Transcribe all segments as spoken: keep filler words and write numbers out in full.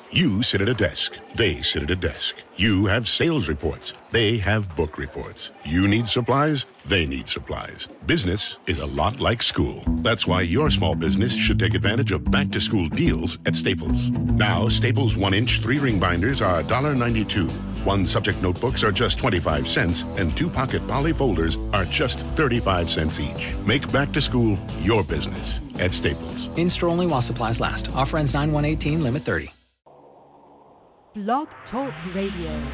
You sit at a desk. They sit at a desk. You have sales reports. They have book reports. You need supplies. They need supplies. Business is a lot like school. That's why your small business should take advantage of back-to-school deals at Staples. Now, Staples one-inch three-ring binders are one dollar ninety-two. One-subject notebooks are just twenty-five cents, and two-pocket poly folders are just thirty-five cents each. Make back-to-school your business at Staples. In-store only while supplies last. Offer ends nine one eighteen, limit thirty. Blog Talk Radio.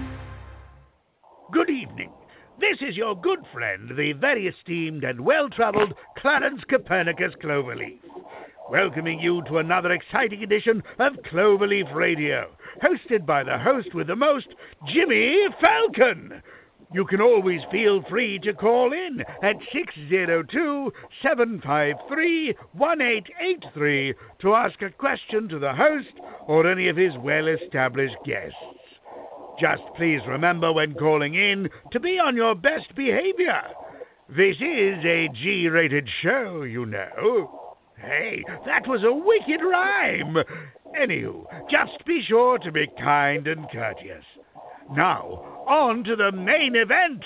Good evening. This is your good friend, the very esteemed and well-travelled Clarence Copernicus Cloverleaf, welcoming you to another exciting edition of Cloverleaf Radio, hosted by the host with the most, Jimmy Falcon. You can always feel free to call in at six zero two, seven five three, one eight eight three to ask a question to the host or any of his well-established guests. Just please remember when calling in to be on your best behavior. This is a G-rated show, you know. Hey, that was a wicked rhyme. Anywho, just be sure to be kind and courteous. Now, on to the main event.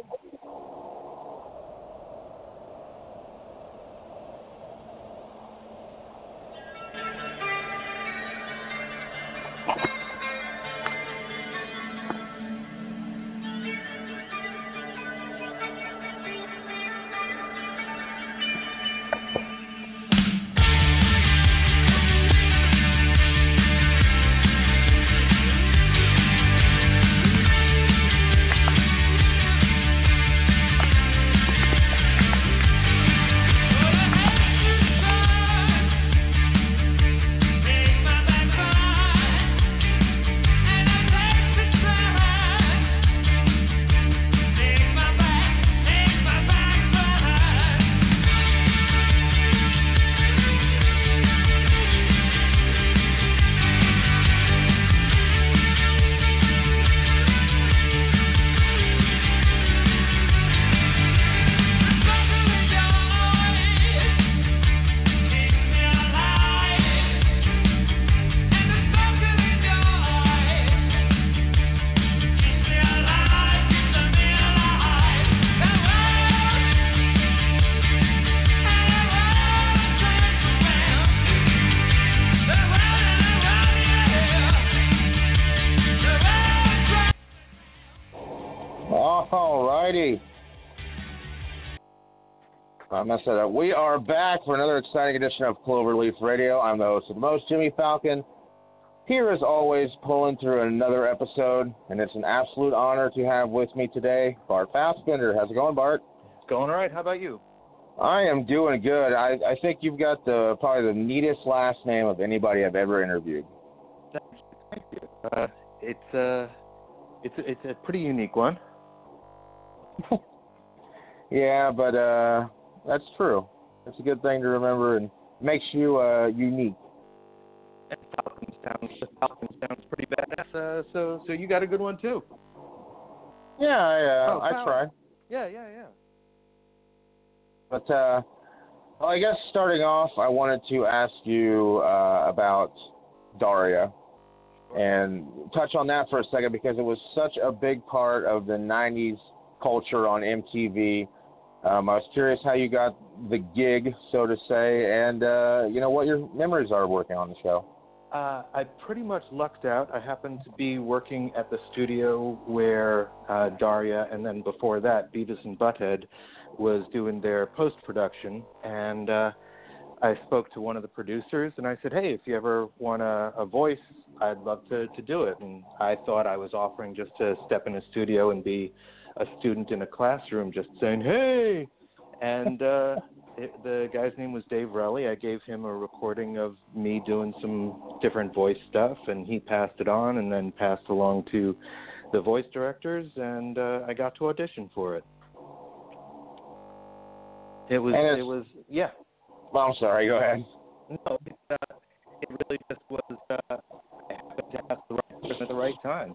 I messed that up. We are back for another exciting edition of Cloverleaf Radio. I'm the host of the most, Jimmy Falcon. Here, as always, pulling through another episode, and it's an absolute honor to have with me today Bart Fassbender. How's it going, Bart? It's going all right. How about you? I am doing good. I, I think you've got the probably the neatest last name of anybody I've ever interviewed. Thank you. Uh, it's uh, it's it's a pretty unique one. Yeah, but uh, that's true. That's a good thing to remember and makes you uh, unique. And Falcon sounds Falcon sounds pretty badass. Uh, so so you got a good one too. Yeah, I uh, oh, I wow. try. Yeah, yeah, yeah. But uh, well, I guess starting off, I wanted to ask you uh, about Daria and touch on that for a second because it was such a big part of the nineties culture on M T V. Um, I was curious how you got the gig, so to say, and uh, you know what your memories are working on the show. Uh, I pretty much lucked out. I happened to be working at the studio where uh, Daria, and then before that, Beavis and Butthead was doing their post-production, and uh, I spoke to one of the producers, and I said, hey, if you ever want a, a voice, I'd love to, to do it. And I thought I was offering just to step in a studio and be a student in a classroom just saying, hey, and uh, it, the guy's name was Dave Relly. I gave him a recording of me doing some different voice stuff, and he passed it on and then passed along to the voice directors, and uh, I got to audition for it. It was, it was, yeah. Well, I'm sorry, go ahead. No, it, uh, it really just was, uh, I happened to ask the right person at the right time.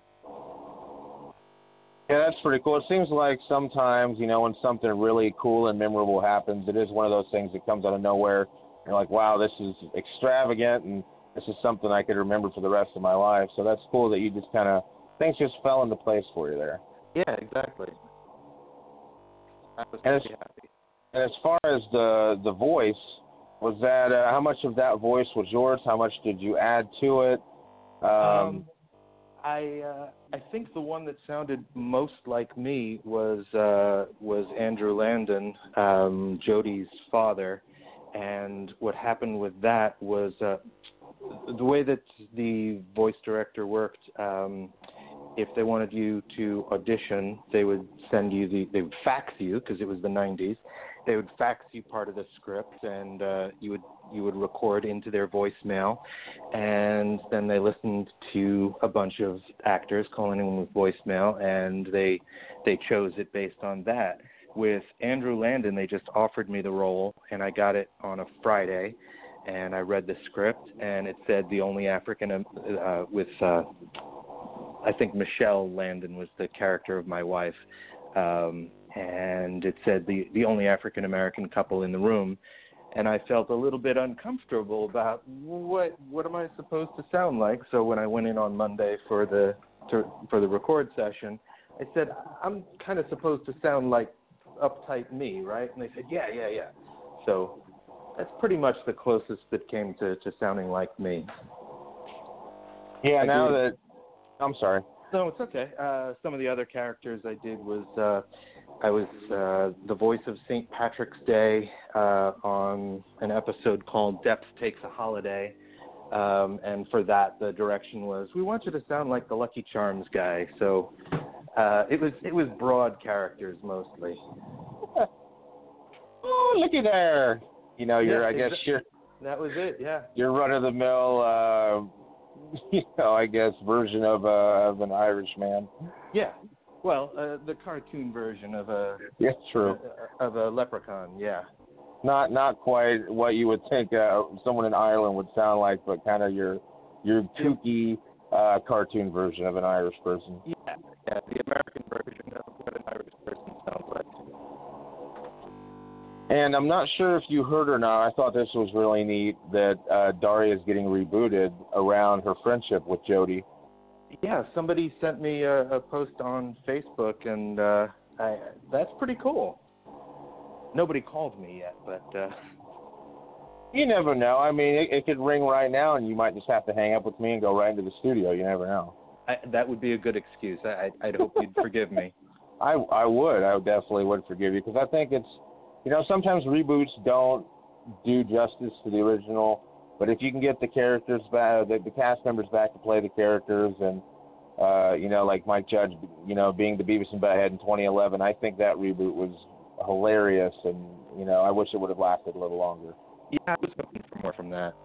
Yeah, that's pretty cool. It seems like sometimes, you know, when something really cool and memorable happens, it is one of those things that comes out of nowhere. You're like, wow, this is extravagant, and this is something I could remember for the rest of my life. So that's cool that you just kind of, things just fell into place for you there. Yeah, exactly. I was and, as, pretty happy. and as far as the the voice, was that, uh, how much of that voice was yours? How much did you add to it? Um, um I uh, I think the one that sounded most like me was uh, was Andrew Landon, um, Jodie's father, and what happened with that was uh, the way that the voice director worked. Um, if they wanted you to audition, they would send you the they would fax you because it was the nineties. They would fax you part of the script, and uh, you would you would record into their voicemail, and then they listened to a bunch of actors calling in with voicemail, and they they chose it based on that. With Andrew Landon, they just offered me the role, and I got it on a Friday, and I read the script, and it said the only African uh, with uh, I think Michelle Landon was the character of my wife. Um, and it said the, the only African-American couple in the room, and I felt a little bit uncomfortable about what what am I supposed to sound like. So when I went in on Monday for the to, for the record session, I said, I'm kind of supposed to sound like uptight me, right? And they said, yeah, yeah, yeah. So that's pretty much the closest that came to, to sounding like me. Yeah, I now did. that, I'm sorry. No, it's okay. Uh, some of the other characters I did was uh, I was uh, the voice of Saint Patrick's Day uh, on an episode called Depth Takes a Holiday. Um, and for that, the direction was, we want you to sound like the Lucky Charms guy. So uh, it was it was broad characters mostly. Oh, looky there. You know, you're, Yeah, I guess exa- you're, That was it, yeah. your run-of-the-mill, uh, you know, I guess, version of, uh, of an Irishman. Yeah. Well, uh, the cartoon version of a Yeah, true. uh, of a leprechaun, yeah. Not not quite what you would think uh, someone in Ireland would sound like, but kind of your your kooky uh, cartoon version of an Irish person. Yeah, yeah, the American version of what an Irish person sounds like. And I'm not sure if you heard or not, I thought this was really neat that uh, Daria is getting rebooted around her friendship with Jodie. Yeah, somebody sent me a, a post on Facebook, and uh, I, that's pretty cool. Nobody called me yet, but... Uh... You never know. I mean, it, it could ring right now, and you might just have to hang up with me and go right into the studio. You never know. I, that would be a good excuse. I, I'd hope you'd forgive me. I I would. I definitely would forgive you, because I think it's, you know, sometimes reboots don't do justice to the original, but if you can get the characters back, the, the cast members back to play the characters, and, uh, you know, like Mike Judge, you know, being the Beavis and Butthead in twenty eleven, I think that reboot was hilarious, and, you know, I wish it would have lasted a little longer. Yeah, I was hoping for more from that.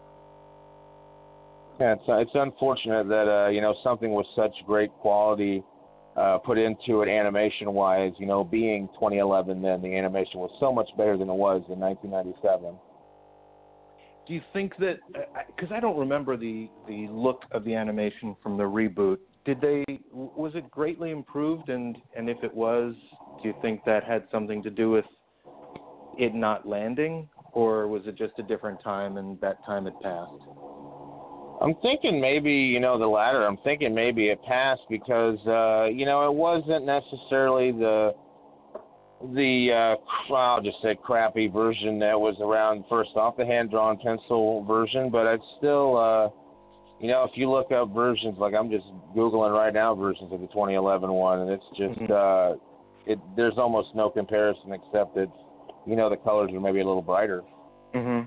Yeah, it's, it's unfortunate that, uh, you know, something with such great quality uh, put into it animation-wise, you know, being twenty eleven then, the animation was so much better than it was in nineteen ninety-seven. Do you think that, because I don't remember the, the look of the animation from the reboot, did they, was it greatly improved, and, and if it was, do you think that had something to do with it not landing, or was it just a different time and that time had passed? I'm thinking maybe, you know, the latter. I'm thinking maybe it passed because, uh, you know, it wasn't necessarily the, the uh, I'll just say crappy version that was around first off, the hand-drawn pencil version, but it's still, uh, you know, if you look up versions, like I'm just Googling right now versions of the twenty eleven one, and it's just, mm-hmm. uh, it there's almost no comparison except that, you know, the colors are maybe a little brighter. Mm-hmm.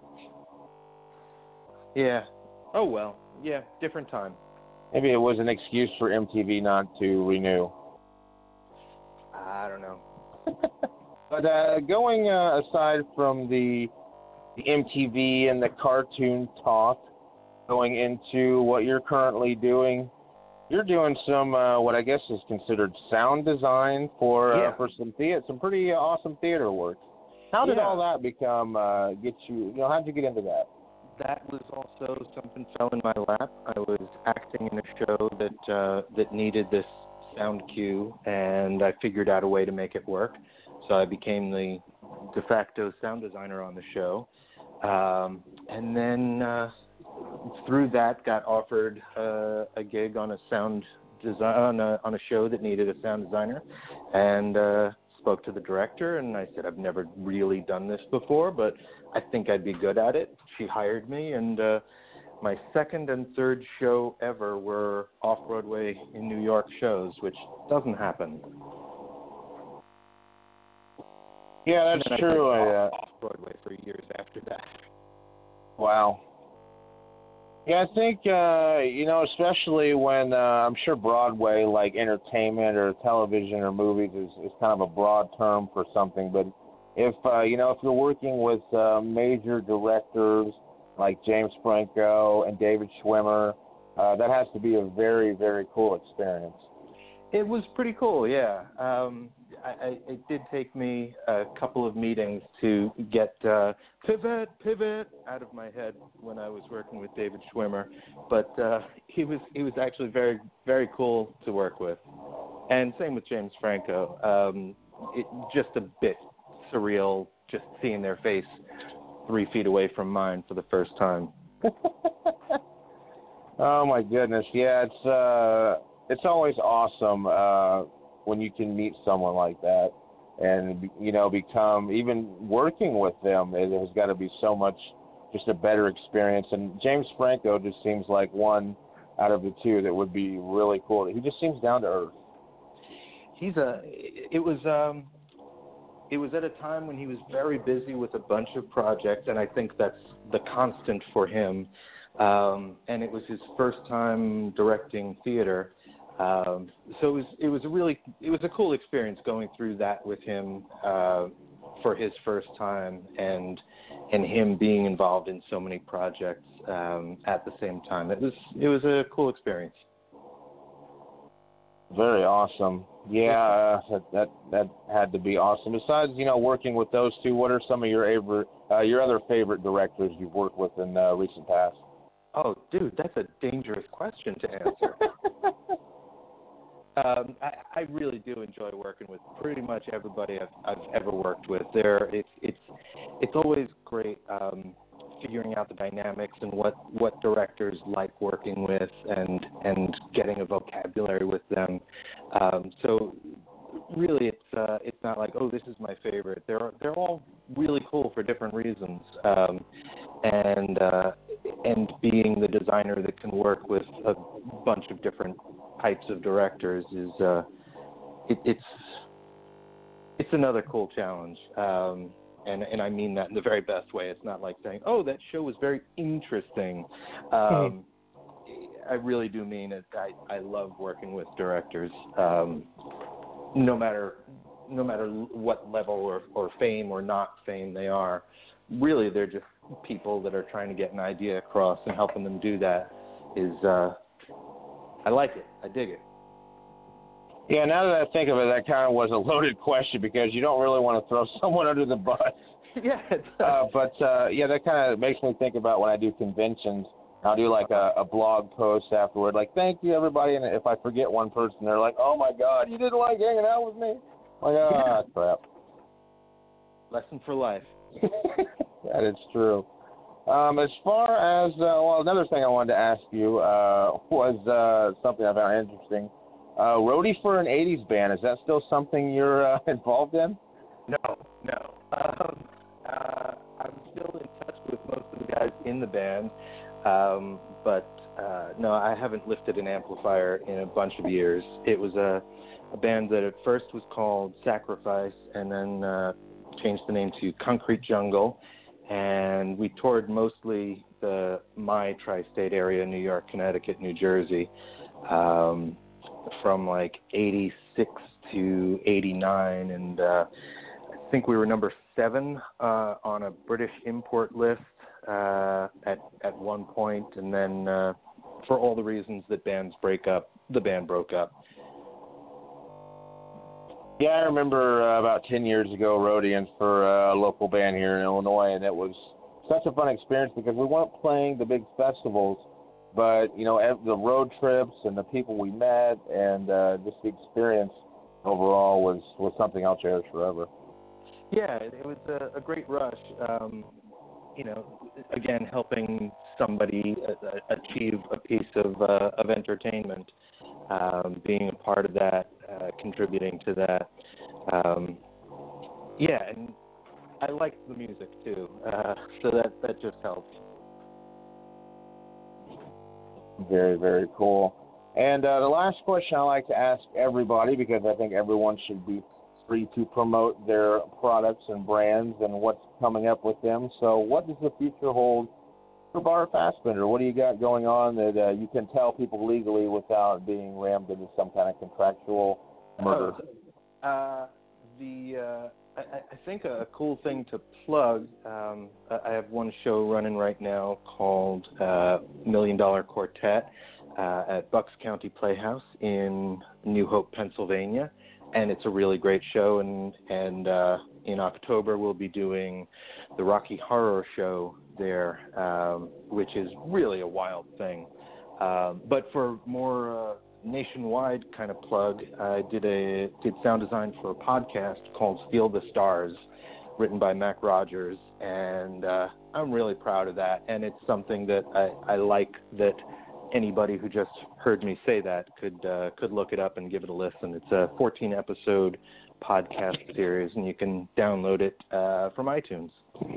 Yeah. Oh, well. Yeah, different time. Maybe it was an excuse for M T V not to renew. I don't know. But uh, going uh, aside from the, the M T V and the cartoon talk, going into what you're currently doing, you're doing some uh, what I guess is considered sound design for uh, yeah. for some theater, some pretty uh, awesome theater work. How did yeah. all that become uh, get you? You know, how did you get into that? That was also something fell in my lap. I was acting in a show that uh, that needed this sound cue, and I figured out a way to make it work. So I became the de facto sound designer on the show. Um, and then uh, through that, got offered uh, a gig on a sound design on a, on a show that needed a sound designer, and uh, spoke to the director. And I said, I've never really done this before, but I think I'd be good at it. She hired me, and uh, my second and third show ever were off-Broadway in New York shows, which doesn't happen. Yeah, that's true. I uh, off-Broadway for years after that. Wow. Yeah, I think, uh, you know, especially when uh, I'm sure Broadway, like entertainment or television or movies, is, is kind of a broad term for something. But if, uh, you know, if you're working with uh, major directors like James Franco and David Schwimmer, uh, that has to be a very, very cool experience. It was pretty cool, yeah. Um, I, I, it did take me a couple of meetings to get uh, pivot, pivot out of my head when I was working with David Schwimmer, but uh, he was he was actually very, very cool to work with. And same with James Franco. Um, it just a bit surreal just seeing their face three feet away from mine for the first time. Oh my goodness, yeah, it's uh, it's always awesome uh, when you can meet someone like that, and you know, become even working with them. It has got to be so much, just a better experience. And James Franco just seems like one out of the two that would be really cool. He just seems down to earth. He's a. It was. Um, It was at a time when he was very busy with a bunch of projects, and I think that's the constant for him. Um, and it was his first time directing theater, um, so it was it was a really it was a cool experience going through that with him uh, for his first time, and and him being involved in so many projects um, at the same time. It was it was a cool experience. Very awesome. Yeah, uh, that, that that had to be awesome. Besides, you know, working with those two, what are some of your favorite, uh, your other favorite directors you've worked with in uh, recent past? Oh, dude, that's a dangerous question to answer. um, I, I really do enjoy working with pretty much everybody I've, I've ever worked with. There, it's it's it's always great um, figuring out the dynamics and what, what directors like working with, and and getting a vocabulary with them. Um, so really, it's uh, it's not like, oh, this is my favorite. They're they're all really cool for different reasons. Um, and uh, and being the designer that can work with a bunch of different types of directors is uh, it, it's it's another cool challenge. Um, and and I mean that in the very best way. It's not like saying, oh, that show was very interesting. Um, mm-hmm. I really do mean it. I, I love working with directors, um, no matter no matter what level or, or fame or not fame they are. Really, they're just people that are trying to get an idea across, and helping them do that is, uh, I like it. I dig it. Yeah, now that I think of it, that kind of was a loaded question, because you don't really want to throw someone under the bus. Yeah. uh, but, uh, yeah, that kind of makes me think about when I do conventions. I'll do like a, a blog post afterward, like, thank you, everybody. And if I forget one person, they're like, oh, my God, you didn't like hanging out with me? I'm like, oh, yeah. Crap. Lesson for life. That is true. Um, as far as, uh, well, another thing I wanted to ask you uh, was uh, something I found interesting. Uh, roadie for an eighties band, is that still something you're uh, involved in? No, no. Um, uh, I'm still in touch with most of the guys in the band, um, but uh, no, I haven't lifted an amplifier in a bunch of years. It was a, a band that at first was called Sacrifice, and then uh, changed the name to Concrete Jungle, and we toured mostly the my tri-state area, New York, Connecticut, New Jersey, um, from like eighty-six to eighty-nine, and uh, I think we were number seven uh, on a British import list uh, at at one point, and then uh, for all the reasons that bands break up, the band broke up. Yeah, I remember uh, about ten years ago roadieing for uh, a local band here in Illinois, and it was such a fun experience because we weren't playing the big festivals, but, you know, the road trips and the people we met, and uh, just the experience overall was, was something I'll cherish forever. Yeah, it was a, a great rush. Um, you know, again, helping somebody uh, achieve a piece of uh, of entertainment, um, being a part of that, uh, contributing to that. Um, yeah, and I like the music too, uh, so that, that just helps. Very, very cool. And uh, the last question I like to ask everybody, because I think everyone should be free to promote their products and brands and what's coming up with them. So what does the future hold for Bart Fassbender? What do you got going on that uh, you can tell people legally without being rammed into some kind of contractual murder? Oh, uh, the uh, I, I think a cool thing to plug, um, I have one show running right now called uh, Million Dollar Quartet uh, at Bucks County Playhouse in New Hope, Pennsylvania. And it's a really great show, and and uh, in October we'll be doing the Rocky Horror Show there, um, which is really a wild thing. Um, but for more uh, nationwide kind of plug, I did a did sound design for a podcast called Feel the Stars, written by Mac Rogers, and uh, I'm really proud of that. And it's something that I, I like that anybody who just heard me say that could uh, could look it up and give it a listen. It's a fourteen episode podcast series, and you can download it uh, from iTunes.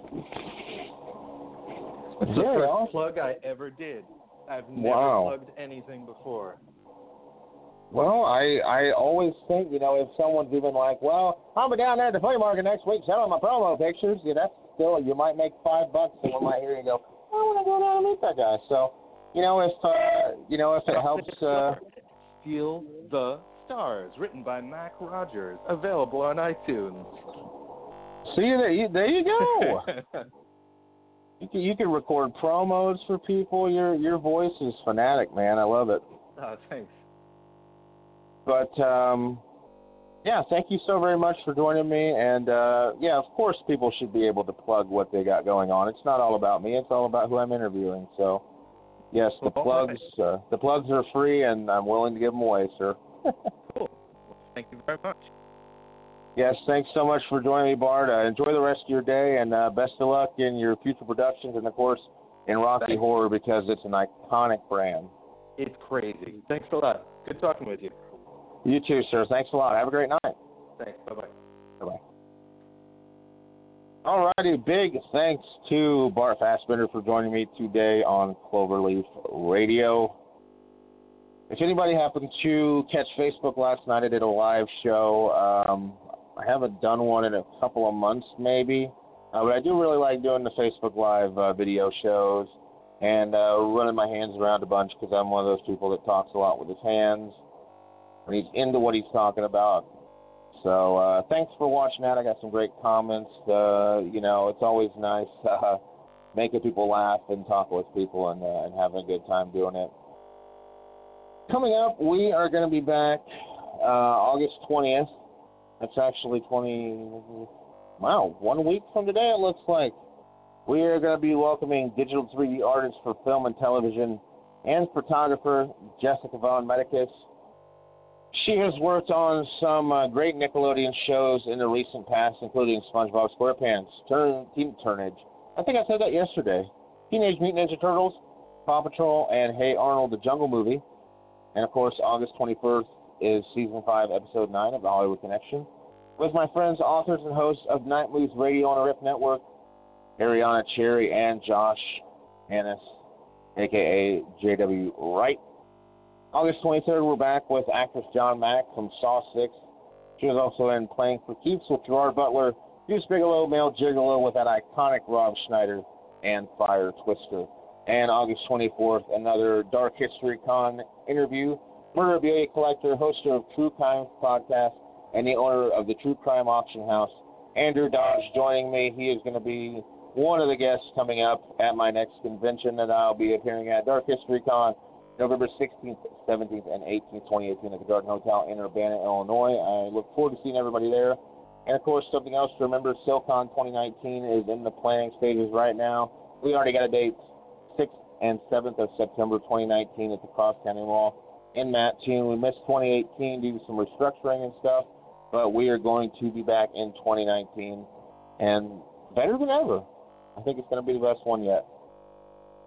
It's the Very first awesome. plug I ever did. I've never Wow. plugged anything before. Well, I I always think, you know, if someone's even like, well, I'll be down there at the flea market next week selling my promo pictures, yeah, that's still, you might make five bucks, and one might hear you go, I want to go down and meet that guy. So, you know, if uh, you know, if it helps. Uh, Feel the Stars, written by Mac Rogers, available on iTunes. see, there you, there you go. you can you can record promos for people. Your your voice is fanatic, man. I love it. Oh, thanks. But um, yeah, thank you so very much for joining me. And uh, yeah, of course, people should be able to plug what they got going on. It's not all about me. It's all about who I'm interviewing. So. Yes, the Well, plugs uh, the plugs are free, and I'm willing to give them away, sir. Cool. Well, thank you very much. Yes, thanks so much for joining me, Bart. Uh, enjoy the rest of your day, and uh, best of luck in your future productions, and, of course, in Rocky Thanks. Horror, because it's an iconic brand. It's crazy. Thanks a lot. Good talking with you. You too, sir. Thanks a lot. Have a great night. Thanks. Bye-bye. Bye-bye. All righty, big thanks to Bart Fassbender for joining me today on Cloverleaf Radio. If anybody happened to catch Facebook last night, I did a live show. Um, I haven't done one in a couple of months, maybe, uh, but I do really like doing the Facebook Live uh, video shows and uh, running my hands around a bunch, because I'm one of those people that talks a lot with his hands when he's into what he's talking about. So uh, thanks for watching that. I got some great comments. Uh, you know, it's always nice uh, making people laugh and talk with people and, uh, and having a good time doing it. Coming up, we are going to be back uh, August twentieth. That's actually twenty, wow, one week from today it looks like. We are going to be welcoming digital three D artist for film and television and photographer Jessica Von Medicus. She has worked on some uh, great Nickelodeon shows in the recent past, including SpongeBob SquarePants, Turn, Teen Turnage. I think I said that yesterday. Teenage Mutant Ninja Turtles, Paw Patrol, and Hey Arnold, the Jungle Movie. And, of course, August twenty-first is Season five, Episode nine of The Hollywood Connection, with my friends, authors, and hosts of Night Moves Radio on the Rip Network, Ariana Cherry and Josh Annis, a k a. J W. Wright. August twenty-third, we're back with actress John Mack from Saw six. She was also in Playing for Keeps with Gerard Butler, Deuce Bigelow, Male Gigolo with that iconic Rob Schneider, and Fire Twister. And August twenty-fourth, another Dark History Con interview. Memorabilia collector, hoster of True Crime Podcast, and the owner of the True Crime Auction House, Andrew Dodge, joining me. He is going to be one of the guests coming up at my next convention that I'll be appearing at, Dark History Con, November sixteenth, seventeenth, and eighteenth, twenty eighteen at the Garden Hotel in Urbana, Illinois. I look forward to seeing everybody there. And, of course, something else to remember, SilCon twenty nineteen is in the planning stages right now. We already got a date, sixth and seventh of September twenty nineteen at the Cross County Mall in Mattoon. We missed twenty eighteen due to some restructuring and stuff, but we are going to be back in twenty nineteen, and better than ever. I think it's going to be the best one yet.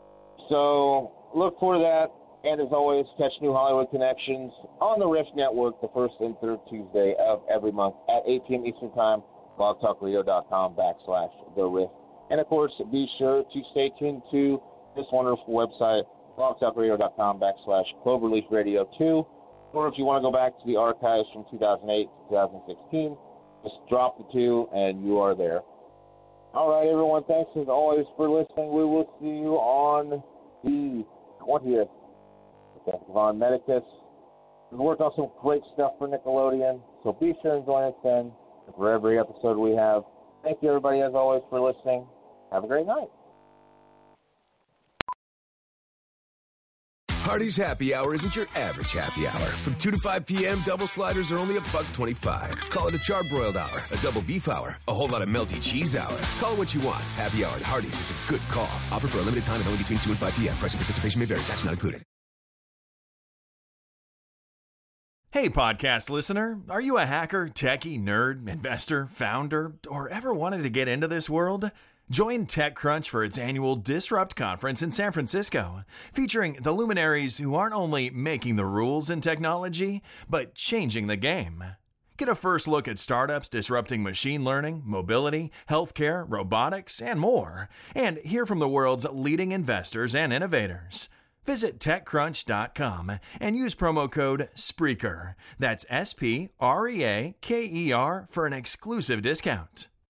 So look for that. And as always, catch New Hollywood Connections on the Riff Network the first and third Tuesday of every month at eight p.m. Eastern Time, blogtalkradio.com backslash the Riff. And, of course, be sure to stay tuned to this wonderful website, blogtalkradio.com backslash Cloverleaf Radio two. Or if you want to go back to the archives from two thousand eight to two thousand sixteen, just drop the two and you are there. All right, everyone, thanks as always for listening. We will see you on the twentieth. Okay, Von Medicus. We've worked on some great stuff for Nickelodeon, so be sure and join us then for every episode we have. Thank you, everybody, as always, for listening. Have a great night. Hardee's Happy Hour isn't your average happy hour. From two to five p.m., double sliders are only a buck twenty-five. Call it a charbroiled hour, a double beef hour, a whole lot of melty cheese hour. Call it what you want. Happy Hour at Hardee's is a good call. Offer for a limited time and only between two and five p.m. Price and participation may vary. Tax not included. Hey, podcast listener. Are you a hacker, techie, nerd, investor, founder, or ever wanted to get into this world? Join TechCrunch for its annual Disrupt conference in San Francisco, featuring the luminaries who aren't only making the rules in technology, but changing the game. Get a first look at startups disrupting machine learning, mobility, healthcare, robotics, and more, and hear from the world's leading investors and innovators. Visit TechCrunch dot com and use promo code Spreaker. That's S P R E A K E R for an exclusive discount.